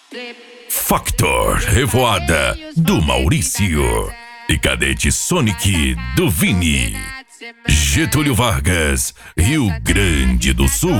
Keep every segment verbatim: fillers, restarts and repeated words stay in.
Factor Revoada do Maurício e Cadete Sonic do Vini. Getúlio Vargas, Rio Grande do Sul.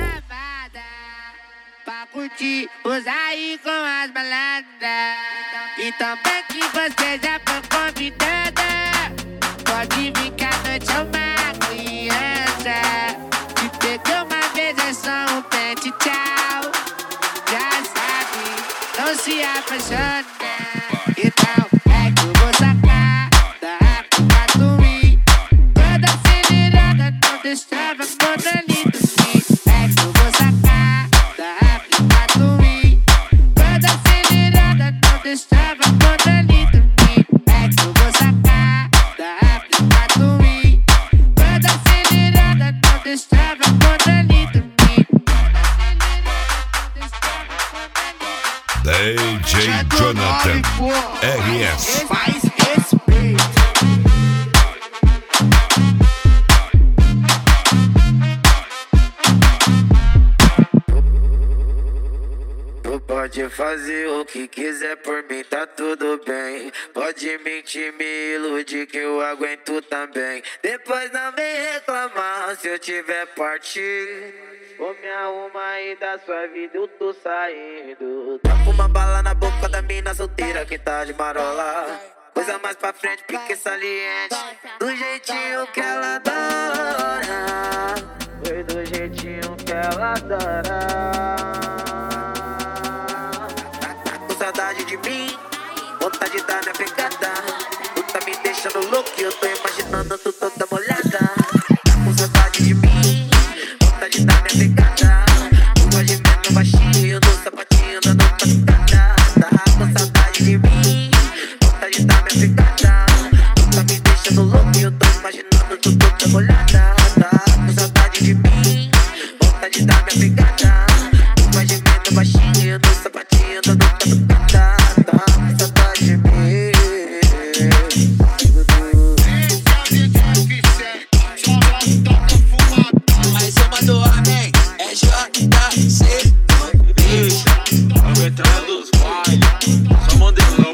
Pra curtir, usar aí com as baladas. E também que você já foi convidada. Pode vir que a noite é uma criança. Te pegou uma vez é só um pente, tchau. Já sabe, não se apaixona. Então é que eu vou sacar da água pra tu ir. Toda acelerada, não deixava quando ali dormir. É que eu vou sacar da água pra tu ir. Toda acelerada, não deixava quando ali dormir. É que eu vou sacar da água pra tu ir. Toda acelerada, não deixava quando ali dormir. D J Jonathan R S. Faz respeito. Tu pode fazer o que quiser por mim, tá tudo bem. Pode mentir, me iludir que eu aguento também. Depois não vem reclamar se eu tiver partir. Vou me arrumar e da sua vida eu tô saindo. Tá com uma bala na boca da mina solteira que tá de marola. Coisa mais pra frente, pique saliente. Do jeitinho que ela adora. Foi do jeitinho que ela adora. Tá com saudade de mim, vontade de dar minha pegada. Tu tá me deixando louco e eu tô imaginando tu toda molhada. Tá com saudade de mim, vontade de dar minha pegada. Tu pode ver no baixinho, no sapatinho, dando pancada. Tá com saudade de mim, vontade de dar minha pegada. Tu tá me deixando louco e eu tô imaginando tu toda molhada. Tá com saudade de mim, vontade de dar minha pegada. Tu pode ver no baixinho, no sapatinho, dando pancada. Tá com saudade de mim. Mais uma do Amém, é J C no bicho. Aguentando os bailes, só modelão.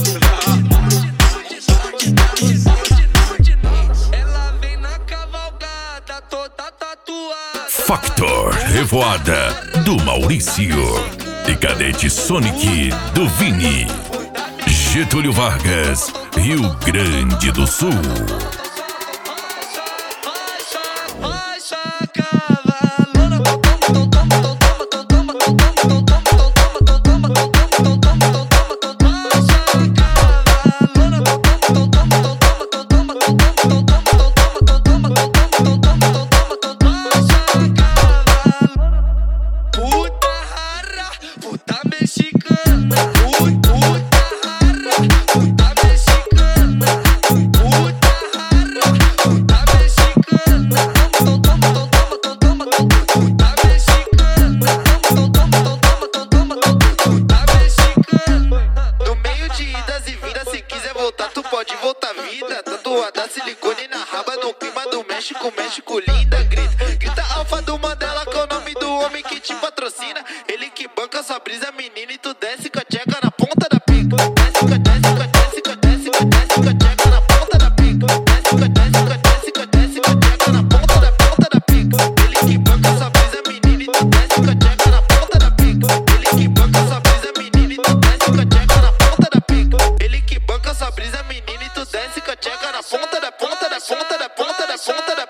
Ela vem na cavalgada, toda tatuada. Factor Revoada do Maurício e Cadete Sonic do Vini. Getúlio Vargas, Rio Grande do Sul. Pode voltar vida, tatuada silicone na raba. No clima do México, México linda. Grita, grita alfa do Mandela, que é o nome do homem que te patrocina. Ele que banca sua brisa, menina, e tu desce com a tcheca na ponta da pica. Desce com a, desce com a, desce com a, desce com a, desce com a tcheca na ponta da pica. Desce com a, desce com a, desce com a, desce com a tcheca na ponta da ponta da pica. Ele que banca sua brisa, menina, e tu desce com a tcheca na ponta da pica. Ele que banca sua brisa, menina, e tu desce com a tcheca na ponta da pica. Ele que banca sua brisa, menina, e tu desce com a tcheca na ponta da ponta da ponta da ponta da ponta da